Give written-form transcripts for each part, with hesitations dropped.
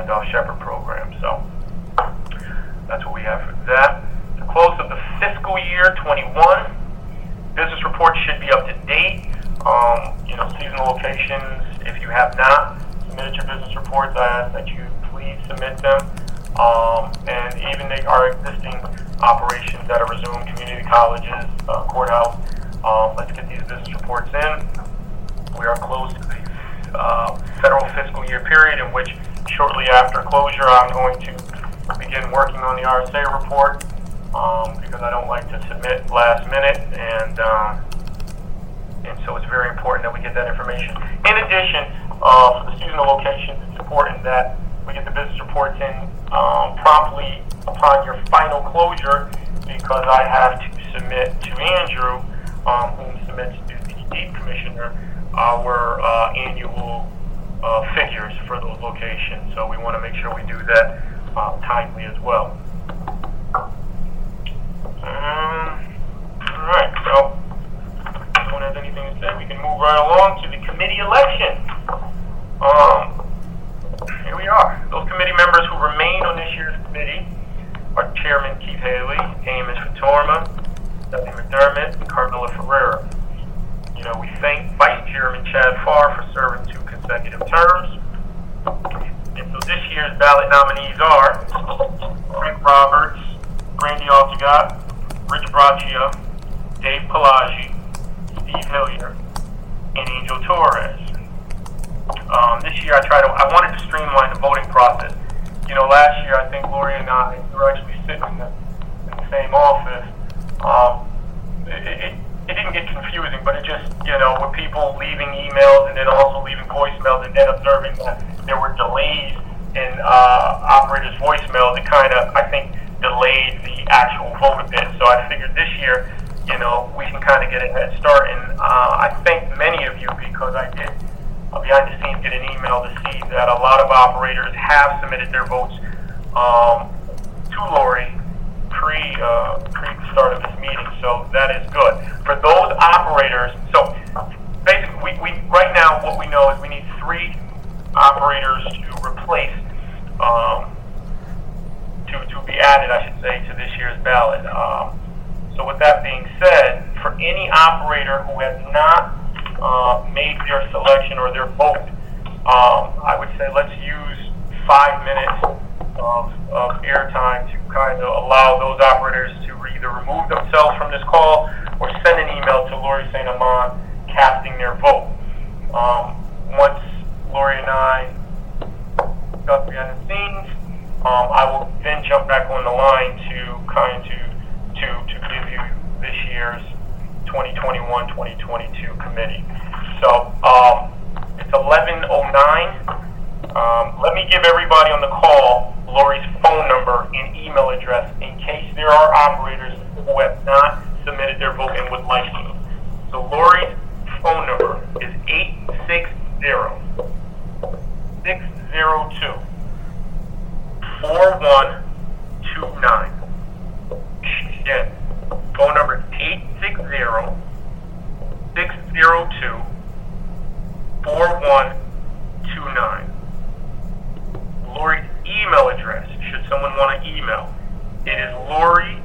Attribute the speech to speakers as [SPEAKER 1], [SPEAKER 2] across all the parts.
[SPEAKER 1] Randolph Shepherd program. So that's what we have for that. The close of the fiscal year 21. Business reports should be up to date. Seasonal locations, if you have not submitted your business reports, I ask that you please submit them. And even our existing operations that are resumed, community colleges, courthouse, let's get these business reports in. We are close to the federal fiscal year period, in which shortly after closure I'm going to begin working on the RSA report, because I don't like to submit last minute, and so it's very important that we get that information. In addition, for the seasonal locations, it's important that we get the business reports in promptly upon your final closure, because I have to submit to Andrew, who submits to the Deed Commissioner, our annual figures for those locations. So we want to make sure we do that timely as well. Alright, so if no one has anything to say, we can move right along to the committee election. Here we are. Those committee members who remain on this year's committee are Chairman Keith Haley, Amos Fatorma, Stephanie McDermott, and Carmela Ferreira. We thank Vice Chairman Chad Farr for serving 2 consecutive terms. And so this year's ballot nominees are Rick Roberts, Brandy Altigot, Rich Braccia, Dave Pelagi, Steve Hillier, and Angel Torres. This year I wanted to streamline the voting process. Last year I think Lori and I were actually sitting in the same office. It didn't get confusing, but it just, with people leaving emails and then also leaving voicemails, and then observing that there were delays in operators' voicemails, it kind of, I think, delayed the actual vote a bit. So I figured this year, we can kind of get a head start. And I thank many of you, because I did, behind the scenes, get an email to see that a lot of operators have submitted their votes to Lori pre the start of this meeting, so that is good. For those operators, so basically we right now what we know is we need 3 operators to replace, to be added, I should say, to this year's ballot. So with that being said, for any operator who has not made their selection or their vote, I would say let's use 5 minutes of airtime to kind of allow those operators to either remove themselves from this call or send an email to Lori St. Amand casting their vote. Once Lori and I got behind the scenes, I will then jump back on the line to give you this year's 2021-2022 committee. So it's 11:09. Let me give everybody on the call Lori's phone number and email address in case there are operators who have not submitted their vote and would like to. So Lori's phone number is 860-602-4129. Again, phone number is 860-602-4129. Lori's email address, should someone want to email, it is Lori,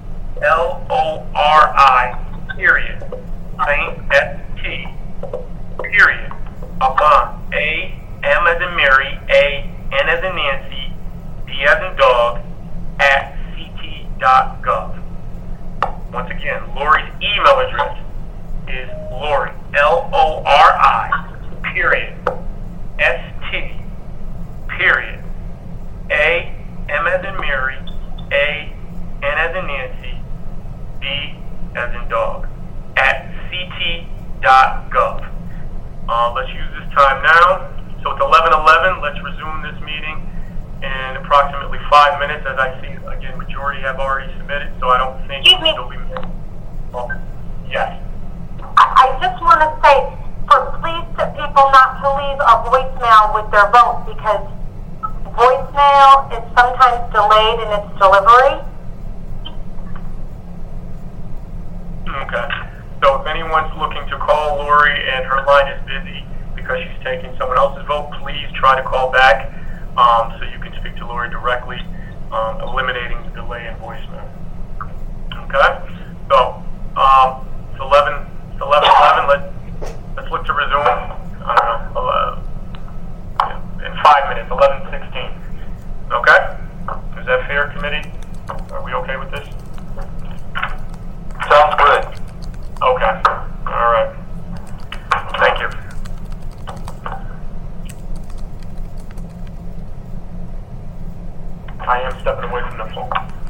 [SPEAKER 1] Lori, period, Saint, S-T, period, Amand, A-M as in Mary, A-N as in Nancy, D as in dog, at ct.gov. Once again, Lori's email address is Lori, Lori, period, S-T, period, A-M as in Mary, A-N as in Nancy, D as in dog, at ct.gov. Let's use this time now. So it's 11:11. Let's resume this meeting in approximately 5 minutes. As I see, again, majority have already submitted, so I don't think there'll be many. Yes.
[SPEAKER 2] I just want to say, please to people not to leave a voicemail with their vote, because voicemail is sometimes delayed in its delivery.
[SPEAKER 1] Okay. So if anyone's looking to call Lori and her line is busy because she's taking someone else's vote, please try to call back. so you can speak to Lori directly, eliminating the delay in voicemail. Okay? So, it's 11:11. Let's look to resume. I don't know, in 5 minutes, 11:16. Okay? Is that fair, committee? Are we okay with this?
[SPEAKER 3] Sounds good.
[SPEAKER 1] Okay. All right. Thank you. I am stepping away from the phone.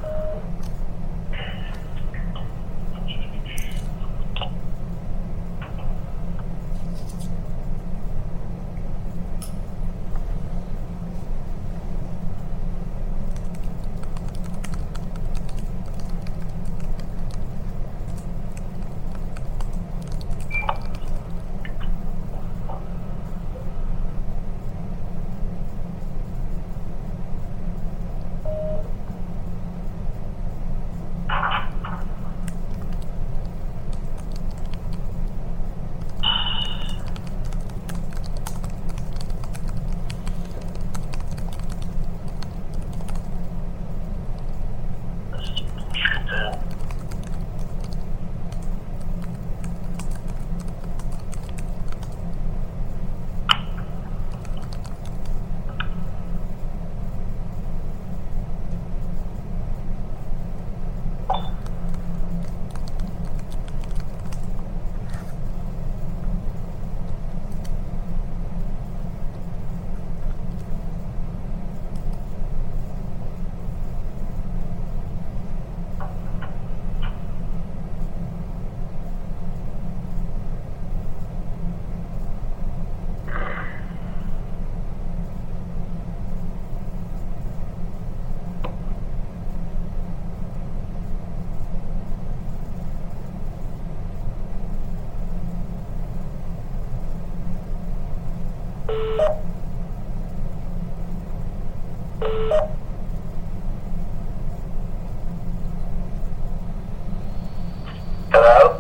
[SPEAKER 3] Hello?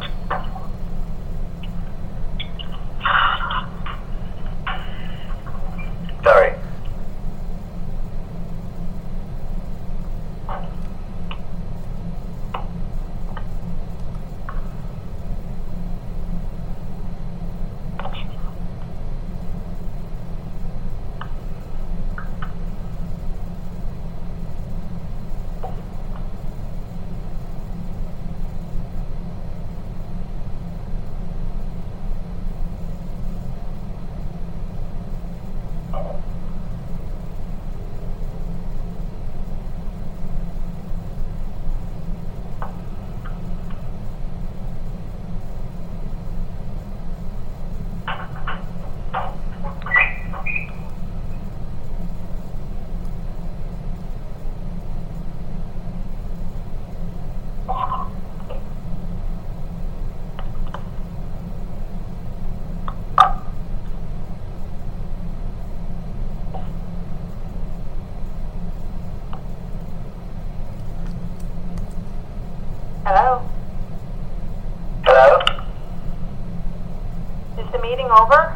[SPEAKER 3] Sorry.
[SPEAKER 2] Hello?
[SPEAKER 3] Hello?
[SPEAKER 2] Is the meeting over?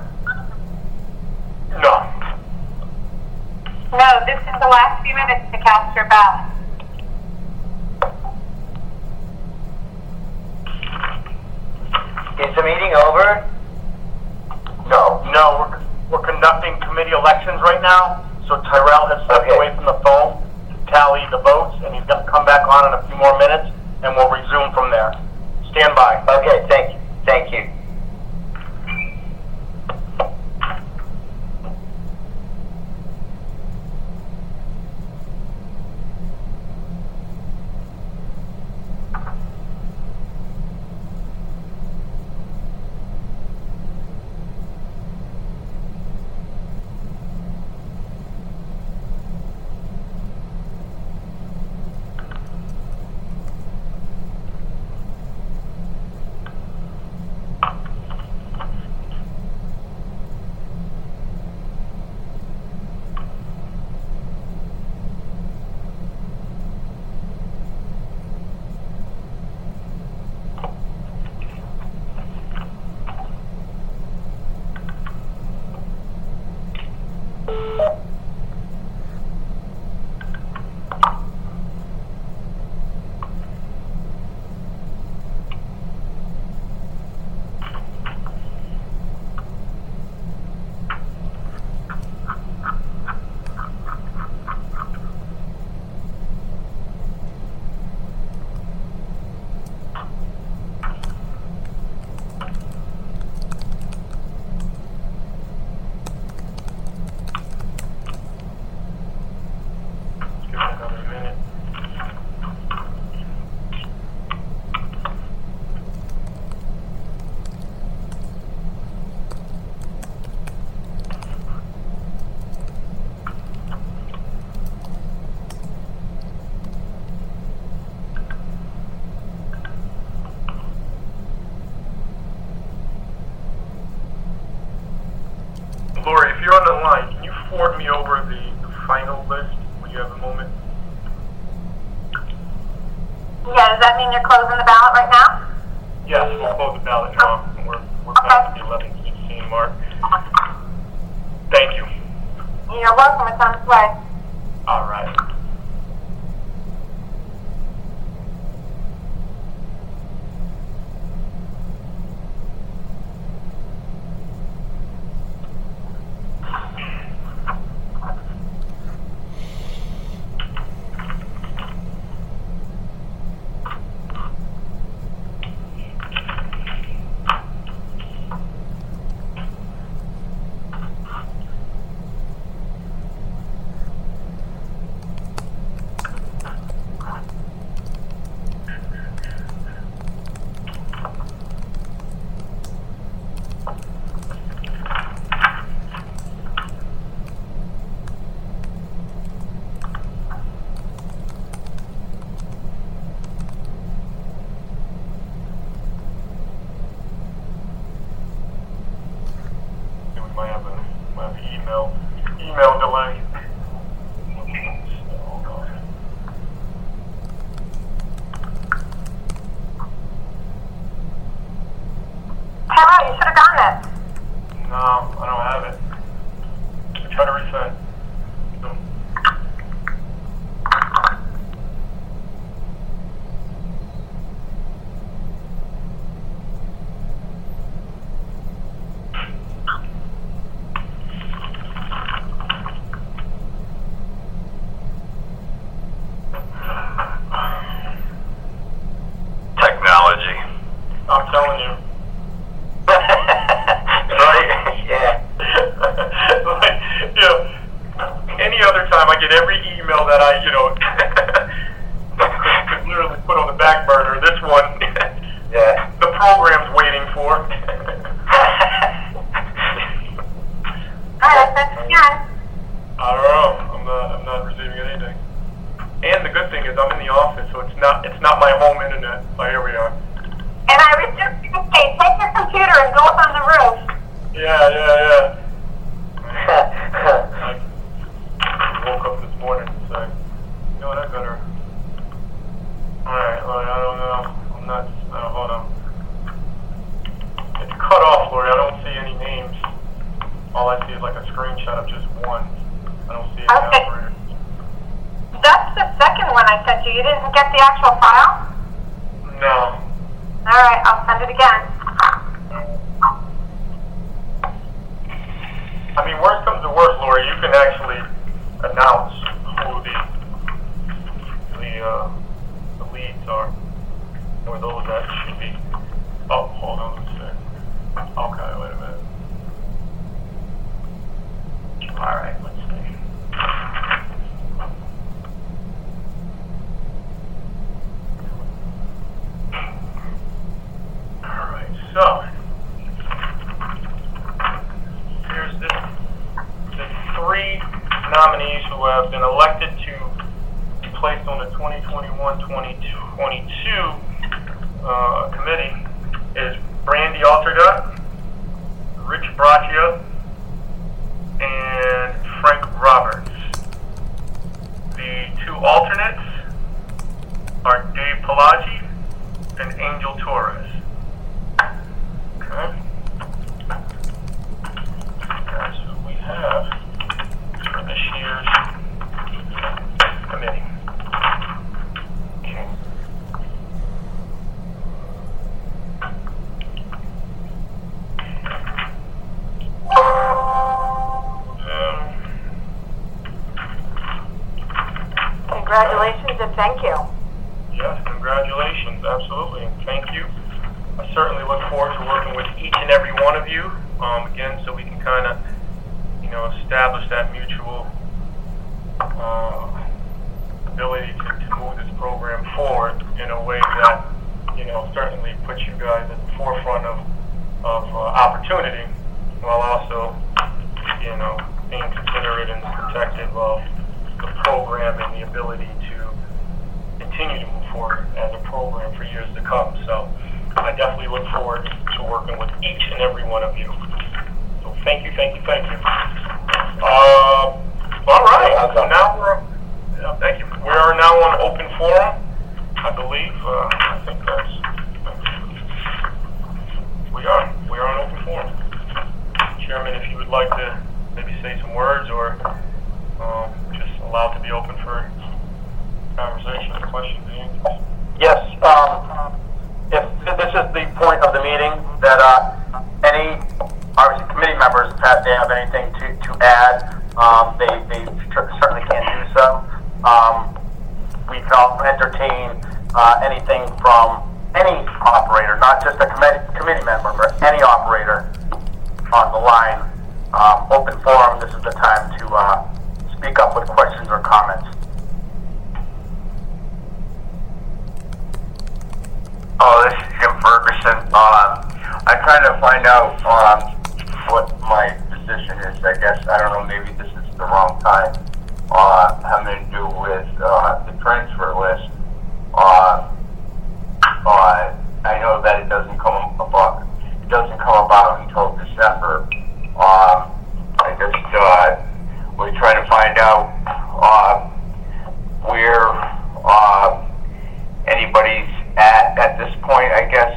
[SPEAKER 1] No.
[SPEAKER 2] No, this is the last few minutes to cast your ballot.
[SPEAKER 3] Is the meeting over?
[SPEAKER 1] No, we're conducting committee elections right now, so Tyrell has stepped
[SPEAKER 3] Okay.
[SPEAKER 1] away from the phone to tally the votes, and he's going to come back on in a few more minutes, and we'll resume from there. Stand by.
[SPEAKER 3] Okay, thank you. Thank you.
[SPEAKER 1] forward me over the final list when you have a moment?
[SPEAKER 2] Yeah, does that mean you're closing the ballot right now?
[SPEAKER 1] Yes, we'll close the ballot now. We're past the 11:16 mark. Thank you.
[SPEAKER 2] You're welcome. It's on its way.
[SPEAKER 1] All right. Might have an email delay.
[SPEAKER 2] Hello, you should have gotten it.
[SPEAKER 1] No, I don't have it. Try to resend.
[SPEAKER 3] Technology.
[SPEAKER 1] I'm telling you.
[SPEAKER 3] Right? Yeah.
[SPEAKER 1] Like, any other time I get every email that I, could literally put on the back burner. This one,
[SPEAKER 3] Yeah.
[SPEAKER 1] the program's waiting for.
[SPEAKER 2] Alright, that's again.
[SPEAKER 1] I don't know. I'm not receiving anything. And the good thing is I'm in the office, so it's not my home internet. Oh, here we are.
[SPEAKER 2] And I was just going to say, take your computer and go up on the roof.
[SPEAKER 1] Yeah. I woke up this morning and said, you know what, I better. Alright, Lori, I don't know. I'm not. Hold on. It's cut off, Lori. I don't see any names. All I see is like a screenshot of just one. I don't see any
[SPEAKER 2] Okay.
[SPEAKER 1] operator.
[SPEAKER 2] That's the second one I sent you. You didn't get the actual file?
[SPEAKER 1] No.
[SPEAKER 2] Alright, I'll send it again.
[SPEAKER 1] I mean, worst comes to worst, Lori, you can actually announce who the leads are, or those that should be. Oh, hold on a second. Okay, wait a minute. All right, let's see. All right, so. Here's the three nominees who have been elected to be placed on the 2021-2022 committee is Brandy Altergut, Rich Braccia, and Frank Roberts. The two alternates are Dave Pelagi and Angel Torres. Okay. That's who we have for this year's committee. Okay.
[SPEAKER 2] Congratulations and thank you.
[SPEAKER 1] Yes, congratulations, absolutely, and thank you. I certainly look forward to working with each and every one of you, again, so we can kind of, establish that mutual ability to move this program forward in a way that, certainly puts you guys at the forefront of opportunity, while also, being considerate and protective of the program and the ability to continue to move forward as a program for years to come. So I definitely look forward to working with each and every one of you. So thank you. some words, or just allowed to be open for conversation, questions, and answers?
[SPEAKER 3] Yes, if this is the point of the meeting, that any, obviously, committee members, if they have anything to add, they certainly can do so. We can also entertain anything from any operator, not just a committee member, but any operator on the line. Open forum, this is the time to speak up with questions or comments.
[SPEAKER 4] Oh, this is Jim Ferguson. I'm trying to find out what my position is. I guess, I don't know, maybe this is the wrong time. Having to do with the transfer list. I know that it doesn't come about until December. I just we're trying to find out where anybody's at this point, I guess.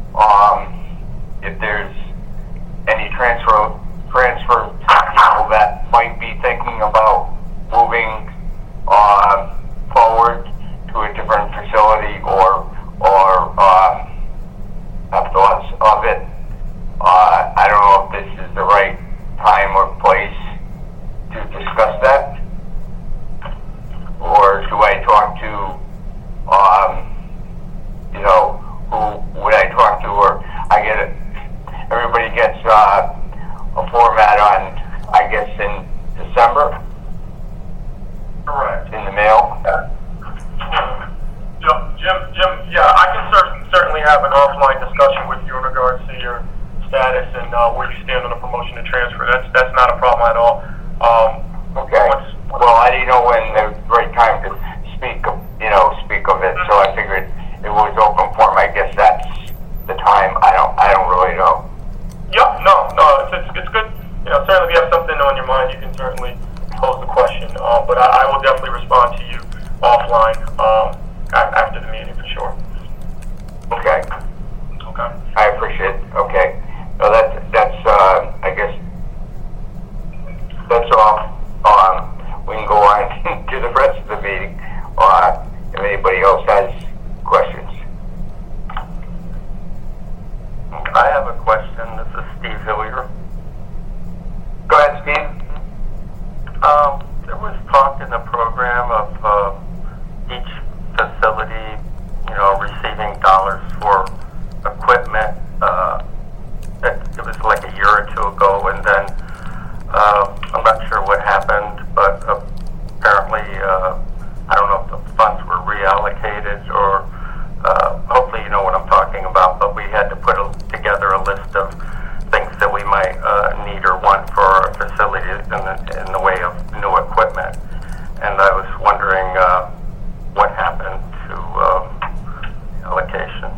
[SPEAKER 4] If there's any transfer people that might be thinking about moving forward to a different facility or have thoughts of it. I don't know if this is the right time or place to discuss that, or do I talk to who would I talk to, or everybody gets a format on, I guess, in December?
[SPEAKER 1] Correct.
[SPEAKER 4] In the mail?
[SPEAKER 1] Jim, yeah, I can certainly have an offline discussion with you in regards to your status and where you stand on the promotion and transfer. That's not a problem at all.
[SPEAKER 4] Okay. Well, I didn't know when the right time to speak of it, so I figured it was open forum. I guess that's the time. I don't really know.
[SPEAKER 1] Yep. No. It's good. Certainly, if you have something on your mind, you can certainly pose the question. But I will definitely respond to you offline after the meeting for sure.
[SPEAKER 4] Okay.
[SPEAKER 1] Okay.
[SPEAKER 4] I appreciate it. Okay. No, that's I guess that's all. We can go on to the rest of the meeting. If anybody else has questions.
[SPEAKER 3] I have a question. This is Steve Hillier.
[SPEAKER 4] Go ahead, Steve.
[SPEAKER 3] There was talk in the program of each facility, receiving dollars for equipment. It was like a year or two ago, and then I'm not sure what happened, but apparently, I don't know if the funds were reallocated or hopefully you know what I'm talking about, but we had to put together a list of things that we might need or want for our facilities in the way of new equipment. And I was wondering what happened to allocation.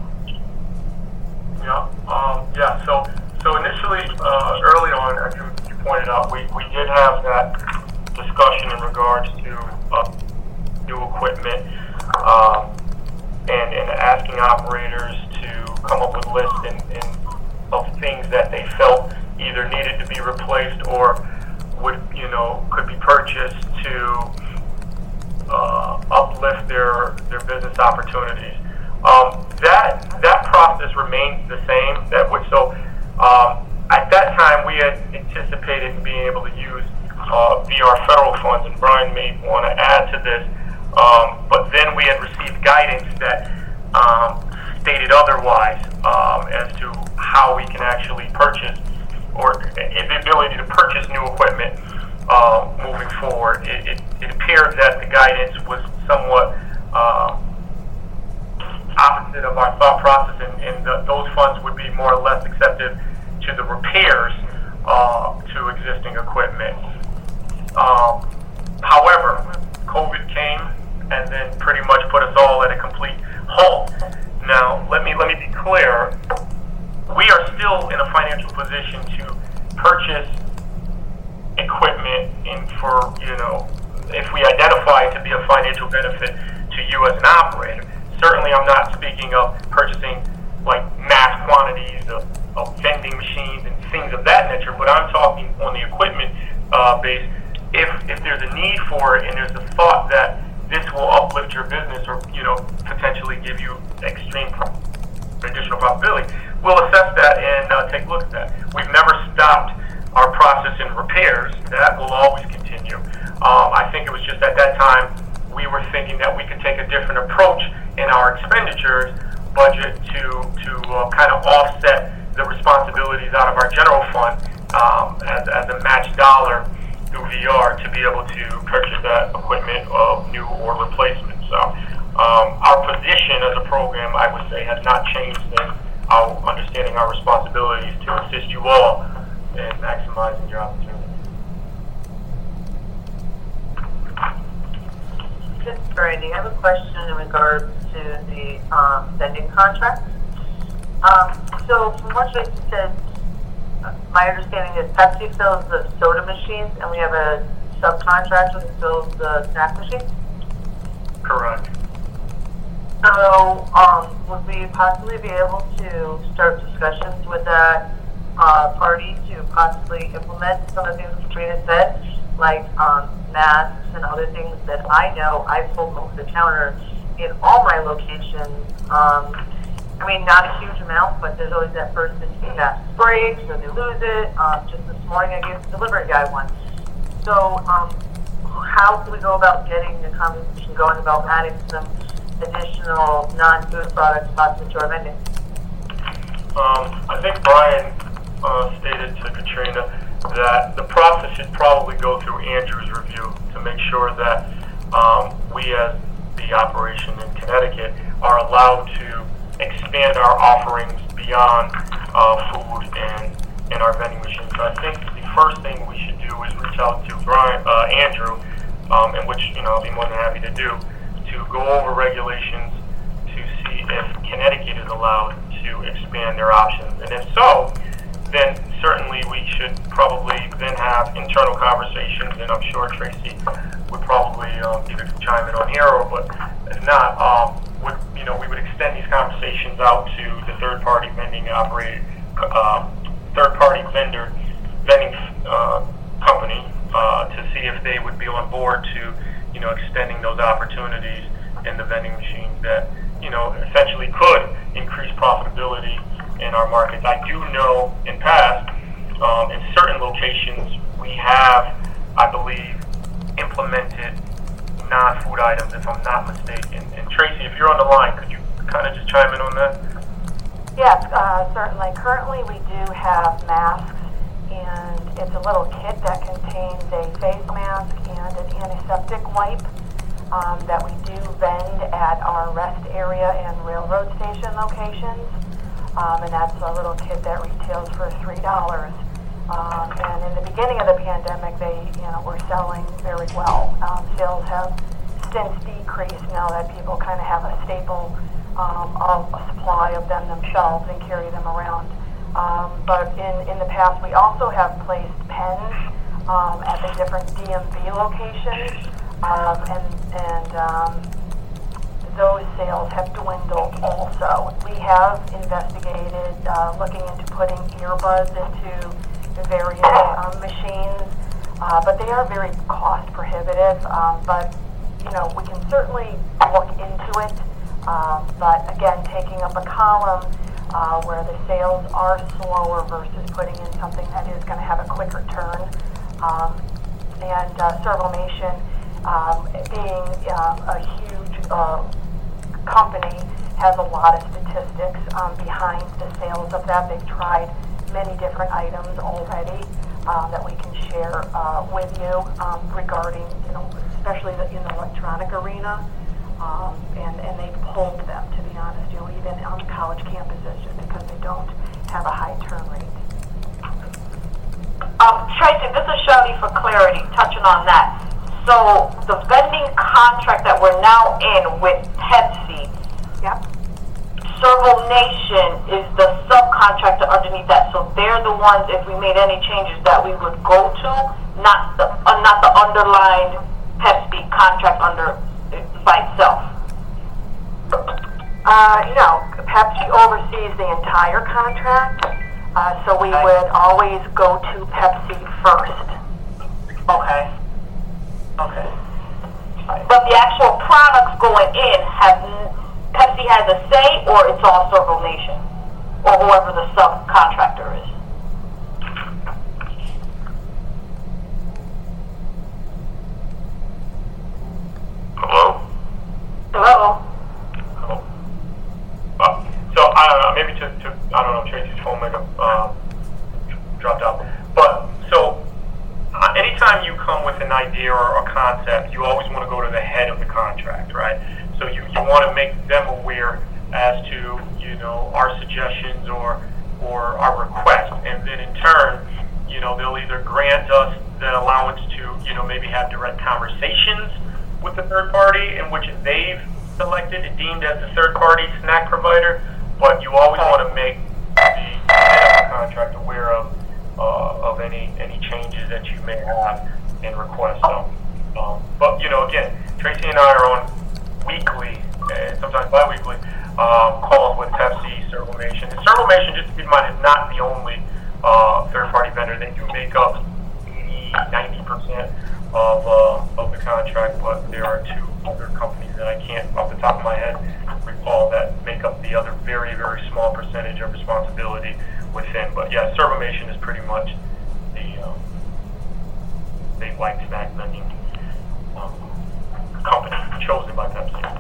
[SPEAKER 1] Yeah. So initially, early on, as you pointed out, we did have that discussion in regards to new equipment and asking operators to come up with lists of things that they felt either needed to be replaced or could be purchased to uplift their business opportunities. That process remains the same. At that time, we had anticipated being able to use via our federal funds, and Brian may want to add to this. But then we had received guidance that stated otherwise as to how we can actually purchase, or the ability to purchase new equipment moving forward. It appeared that the guidance was somewhat opposite of our thought process, and those funds would be more or less accepted to the repairs to existing equipment. However, COVID came and then pretty much put us all at a complete halt. Now, let me be clear. We are still in a financial position to purchase equipment, and if we identify it to be a financial benefit to you as an operator. Certainly, I'm not speaking of purchasing like mass quantities of vending machines and things of that nature, but I'm talking on the equipment base. If there's a need for it and there's a thought that this will uplift your business or potentially give you additional profitability, we'll assess that and take a look at that. We've never stopped our process in repairs. That will always continue. I think it was just at that time we were thinking that we could take a different approach in our expenditures budget to kind of offset the responsibilities out of our general fund as a match dollar through VR to be able to purchase that equipment of new or replacement. So our position as a program, I would say, has not changed in our understanding our responsibilities to assist you all in maximizing your opportunities.
[SPEAKER 5] This is Brandy. I have a question in regards to the vending contract. So from what you said, my understanding is Pepsi fills the soda machines and we have a subcontractor that fills the snack machines?
[SPEAKER 1] Correct.
[SPEAKER 5] So would we possibly be able to start discussions with that party to possibly implement some of the things Katrina said, like masks and other things that I know I've sold over the counter in all my locations? I mean, not a huge amount, but there's always that person who mask breaks or they lose it. Just this morning I gave the delivery guy one. So how can we go about getting the conversation going about adding some additional non-food products possibly to our vending?
[SPEAKER 1] I think Brian stated to Katrina that the process should probably go through Andrew's review to make sure that we as the operation in Connecticut are allowed to expand our offerings beyond food and our vending machines. So I think the first thing we should do is reach out to Andrew, and which I'll be more than happy to do, to go over regulations to see if Connecticut is allowed to expand their options. And if so, then certainly we should probably then have internal conversations, and I'm sure Tracy would probably either chime in on here, or but if not, we would extend these conversations out to the third-party vending vending company to see if they would be on board to extending those opportunities in the vending machines that essentially could increase profitability in our markets. I do know in past, in certain locations, we have, I believe, implemented non-food items, if I'm not mistaken. And Tracy, if you're on the line, could you kind of just chime in on that?
[SPEAKER 6] Yes, certainly. Currently, we do have masks, and it's a little kit that contains a face mask and an antiseptic wipe that we do vend at our rest area and railroad station locations. And that's a little kit that retails for $3. And in the beginning of the pandemic, they were selling very well. Sales have since decreased now that people kind of have a staple of a supply of them themselves and carry them around. But in the past, we also have placed pens at the different DMV locations, and those sales have dwindled also. We have investigated looking into putting earbuds into various machines, but they are very cost prohibitive. But we can certainly look into it. But again, taking up a column where the sales are slower versus putting in something that is going to have a quicker turn. And Servalmation, being a huge company, has a lot of statistics behind the sales of that. They've tried many different items already that we can share with you regarding, especially in the electronic arena. And they've pulled them, to be honest, even on college campuses, just because they don't have a high turn rate.
[SPEAKER 2] Tracy, this is Shirley for clarity, touching on that. So the vending contract that we're now in with Pepsi,
[SPEAKER 6] Yep.
[SPEAKER 2] Servalmation is the subcontractor underneath that. So they're the ones, if we made any changes, that we would go to, not the underlying Pepsi contract by itself.
[SPEAKER 6] No, Pepsi oversees the entire contract, so we would always go to Pepsi first.
[SPEAKER 2] Okay. Okay. But the actual products going in, Pepsi has a say, or it's all Circle Nation, or whoever the subcontractor is?
[SPEAKER 1] Hello?
[SPEAKER 2] Hello?
[SPEAKER 1] Hello? So, I don't know, maybe I don't know, Tracy's phone may have dropped out. But, so, anytime you come with an idea or a concept, you always want to go to the head of the contract, right? So you want to make them aware as to, our suggestions or our request. And then in turn, they'll either grant us the allowance to, maybe have direct conversations with the third party in which they've selected and deemed as the third party snack provider. But you always want to make the head of the contract aware of any changes that you may have in request. So, but again, Tracy and I are on weekly and sometimes bi-weekly calls with Pepsi, Circle Nation. And Circle Nation, just to keep in mind, is not the only third-party vendor. They do make up 80-90% of the contract, but there are two other companies that I can't, off the top of my head, recall that make up the other very, very small percentage of responsibility within. But yeah, Servomation is pretty much the big white snack vending company chosen by Pepsi.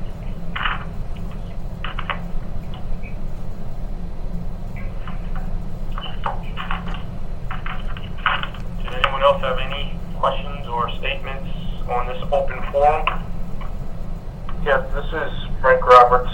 [SPEAKER 1] Did anyone else have any questions or statements on this open forum?
[SPEAKER 7] Yeah, this is Frank Roberts.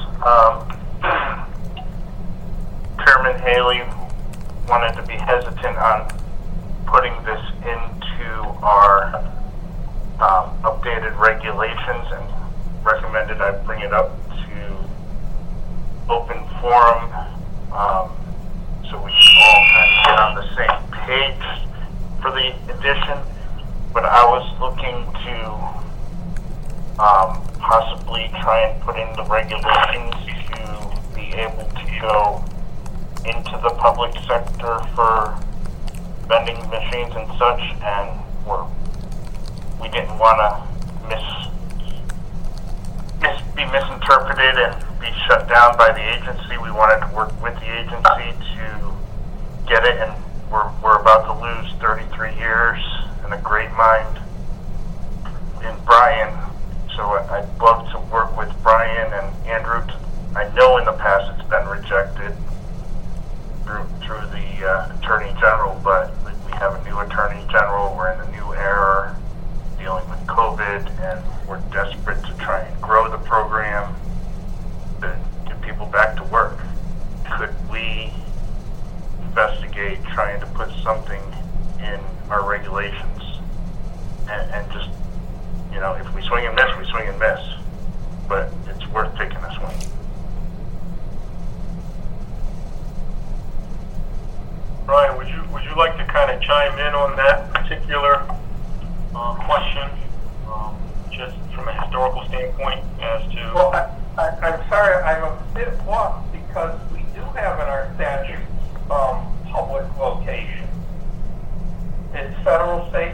[SPEAKER 7] Chairman Haley wanted to be hesitant on putting this into our updated regulations and recommended I bring it up to open forum so we can all kind of get on the same page for the addition. But I was looking to possibly try and put in the regulations to be able to go into the public sector for vending machines and such, and we didn't want to be misinterpreted and be shut down by the agency. We wanted to work with the agency to get it, and we're about to lose 33 years and a great mind in Brian. So I'd love to work with Brian and Andrew. I know in the past it's been rejected through the Attorney General, but we have a new Attorney General. We're in a new era dealing with COVID, and we're desperate to try and grow the program to get people back to work. Could we investigate trying to put something in our regulations and just, if we swing and miss, we swing and miss, but it's worth taking a swing.
[SPEAKER 1] Brian, would you like to kind of chime in on that particular question, just from a historical standpoint as to...
[SPEAKER 8] Well, I'm sorry, I'm a bit lost because we do have in our statute public location. It's federal, state,